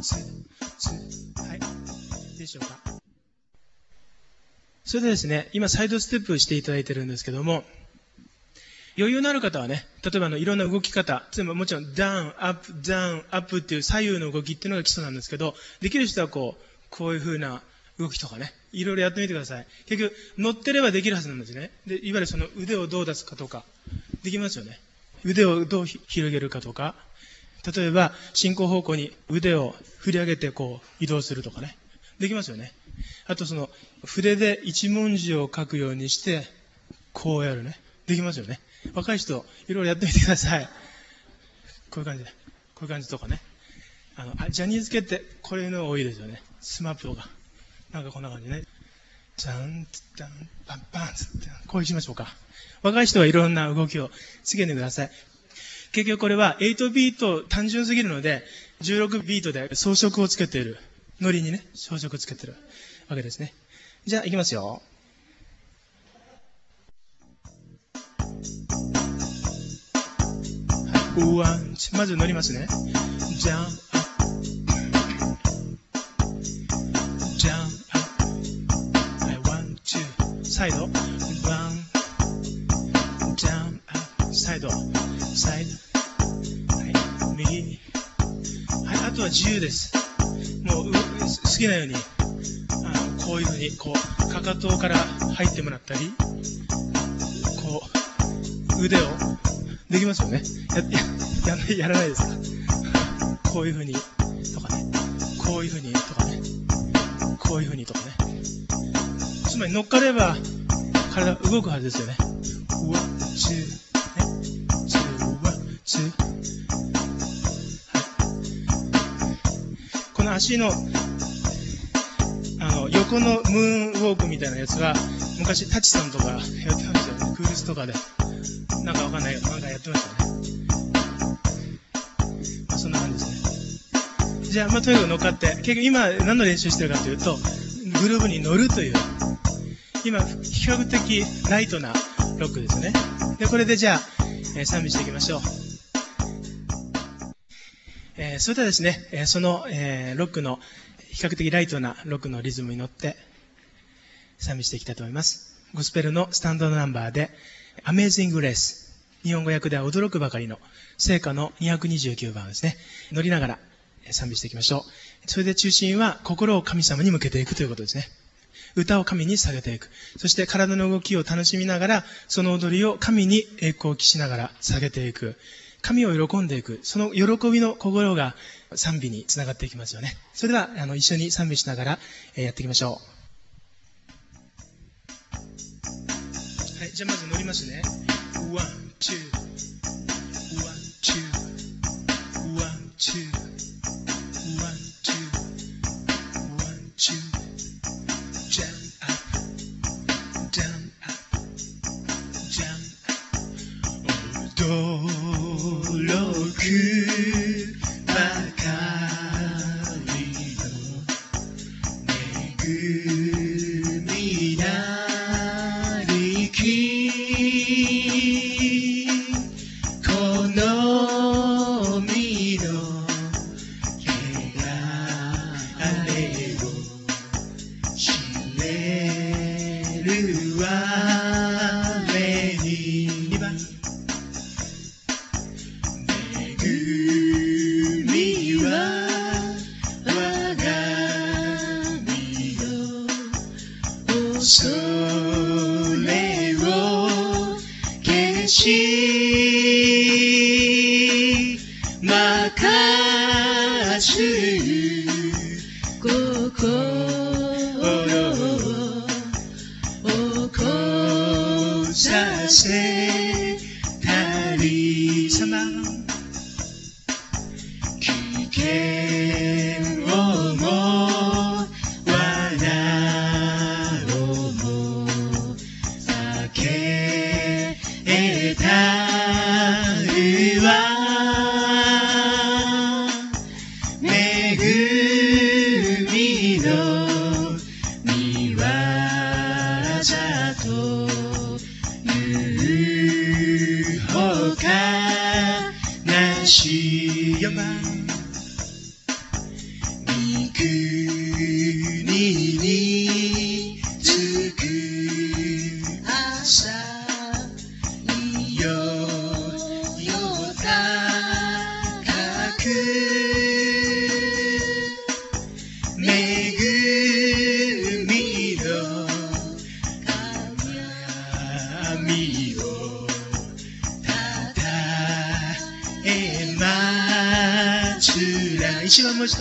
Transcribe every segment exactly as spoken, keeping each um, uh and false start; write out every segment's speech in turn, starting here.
はい。でしょうか。それでですね、今サイドステップしていただいてるんですけども、余裕のある方はね、例えばあのいろんな動き方、つまりもちろんダウン、アップ、ダウン、アップっていう左右の動きっていうのが基礎なんですけど、できる人はこう、こういう風な動きとかね、いろいろやってみてください。結局、乗ってればできるはずなんですね。で、いわゆるその腕をどう出すかとか、できますよね。腕をどう広げるかとか、例えば、進行方向に腕を振り上げてこう移動するとかね。できますよね。あとその、筆で一文字を書くようにして、こうやるね。できますよね。若い人、いろいろやってみてください。こういう感じで。こういう感じとかね。あの、あジャニーズ系ってこれの多いですよね。スマップとか。なんかこんな感じね。ジャン、ダン、パンパンつって、こうしましょうか。若い人はいろんな動きをつけてください。結局これははちビート単純すぎるので、じゅうろくビートで装飾をつけている。ノリにね、装飾をつけているわけですね。じゃあ、いきますよ。ワン、まず乗りますね。ジャン、アップ。ジャン、アップ。ワン、ツー。サイド。ワン、ジャン、アップ。サイド。サイド。はい。右。はい。あとは自由です。もう、好きなように、あの、こういうふうに、こう、かかとから入ってもらったり、こう、腕を、できますよね。や、や、やらないですか。こういう風に、とかね。こういう風に、とかね。こういう風に、とかね。つまり乗っかれば、体動くはずですよね。ワン、ツー、ね。ツー、ワン、ツー。はい。この足の、あの、横のムーンウォークみたいなやつは、昔、タチさんとかやってましたよね。クールスとかで。なんかわかんないけど、なんかやってましたね。まあ、そんな感じですね。じゃあ、まあ、とにかく乗っかって、結局今何の練習してるかというと、グルーブに乗るという、今、比較的ライトなロックですね。で、これでじゃあ、えー、賛美していきましょう。えー、それではですね、えー、その、えー、ロックの、比較的ライトなロックのリズムに乗って、賛美していきたいと思います。ゴスペルのスタンダードナンバーで、Amazing Grace。日本語訳では驚くばかりの聖歌のにひゃくにじゅうきゅうばんですね。乗りながら賛美していきましょう。それで中心は心を神様に向けていくということですね。歌を神に下げていく。そして体の動きを楽しみながら、その踊りを神に栄光を期しながら下げていく。神を喜んでいく。その喜びの心が賛美につながっていきますよね。それではあの一緒に賛美しながらやっていきましょう。はい、じゃあまず乗りますね。ワン、ツー、ワン、ツー、ワン、ツー、ワン、ツー、ワン、ツー、ジャンアップ、ジャンアップ、ジャンアップ、驚くばかりの恵みなりきというにつく朝いよよ高く恵みの神をたたえまつら一番もう一度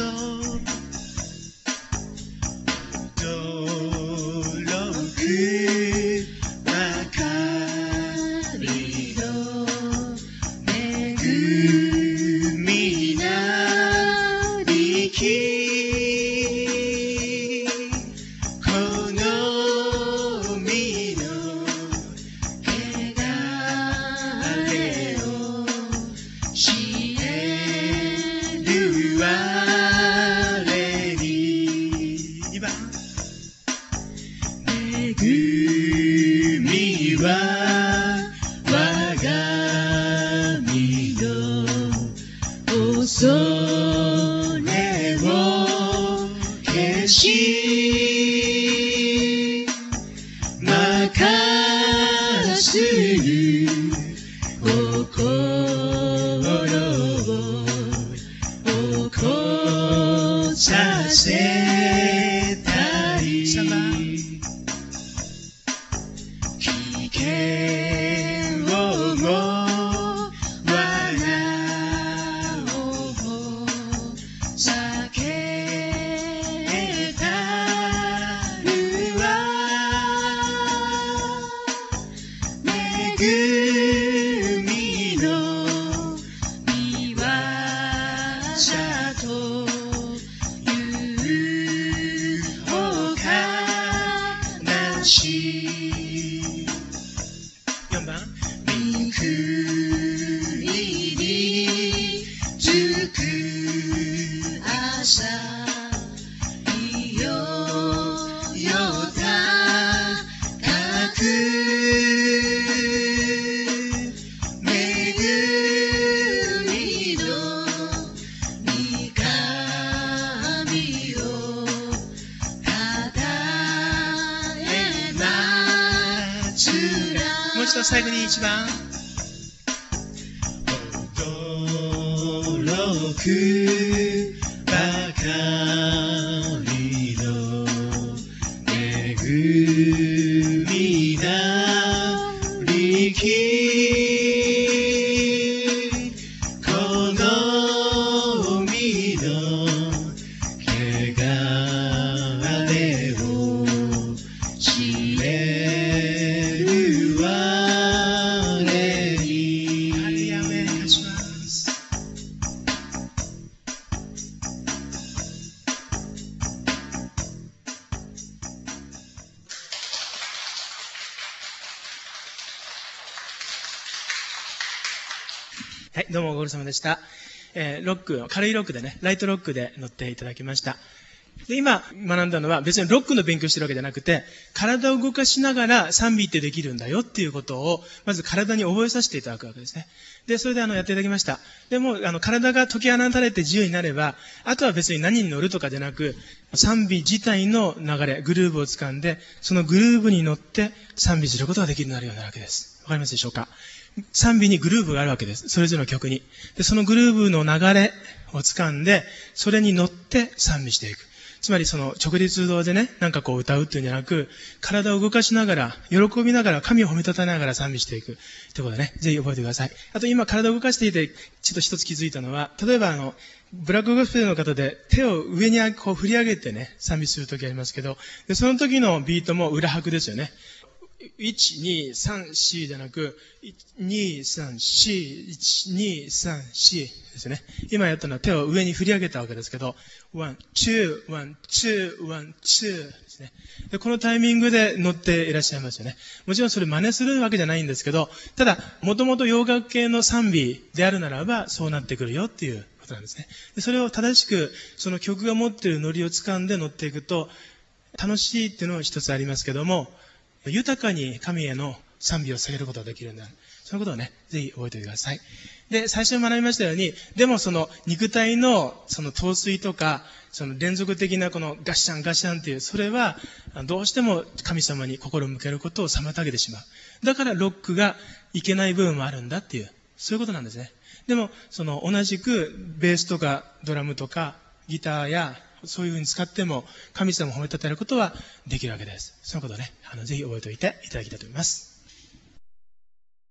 最後に一番驚くばかりの恵みなりきこの身の汚れを知れはい、どうもご苦労様でした。えー、ロック、軽いロックでね、ライトロックで乗っていただきました。で、今学んだのは別にロックの勉強してるわけじゃなくて、体を動かしながら賛美ってできるんだよっていうことを、まず体に覚えさせていただくわけですね。で、それであの、やっていただきました。でも、あの、体が解き放たれて自由になれば、あとは別に何に乗るとかじゃなく、賛美自体の流れ、グルーブを掴んで、そのグルーブに乗って賛美することができるようになるようになるわけです。わかりますでしょうか？賛美にグルーブがあるわけです。それぞれの曲に。で、そのグルーブの流れを掴んで、それに乗って賛美していく。つまりその直立動でね、なんかこう歌うっていうんじゃなく、体を動かしながら、喜びながら、神を褒めたたえながら賛美していく。ってことでね、ぜひ覚えてください。あと今体を動かしていて、ちょっと一つ気づいたのは、例えばあの、ブラックゴスペルの方で手を上にこう振り上げてね、賛美するときありますけど、で、その時のビートも裏拍ですよね。いち、に、さん、よんじゃなく、に、さん、よん、いち、に、さん、よんですね。今やったのは手を上に振り上げたわけですけど、ワン、ツー、ワン、ツー、ワン、ツーですね。で、このタイミングで乗っていらっしゃいますよね。もちろんそれ真似するわけじゃないんですけど、ただ、もともと洋楽系の賛美であるならば、そうなってくるよっていうことなんですね。で、それを正しく、その曲が持っているノリを掴んで乗っていくと、楽しいっていうのは一つありますけども、豊かに神への賛美を下げることができるんだ。 そのことをね、ぜひ覚えておいてください。で、最初に学びましたように、でもその肉体のその陶酔とか、その連続的なこのガッシャンガッシャンっていう、それはどうしても神様に心を向けることを妨げてしまう。だからロックがいけない部分もあるんだっていう、そういうことなんですね。でも、その同じくベースとかドラムとかギターやそういう風に使っても神様を褒めたたえることはできるわけです。そのことをね、あのぜひ覚えておいていただきたいと思います。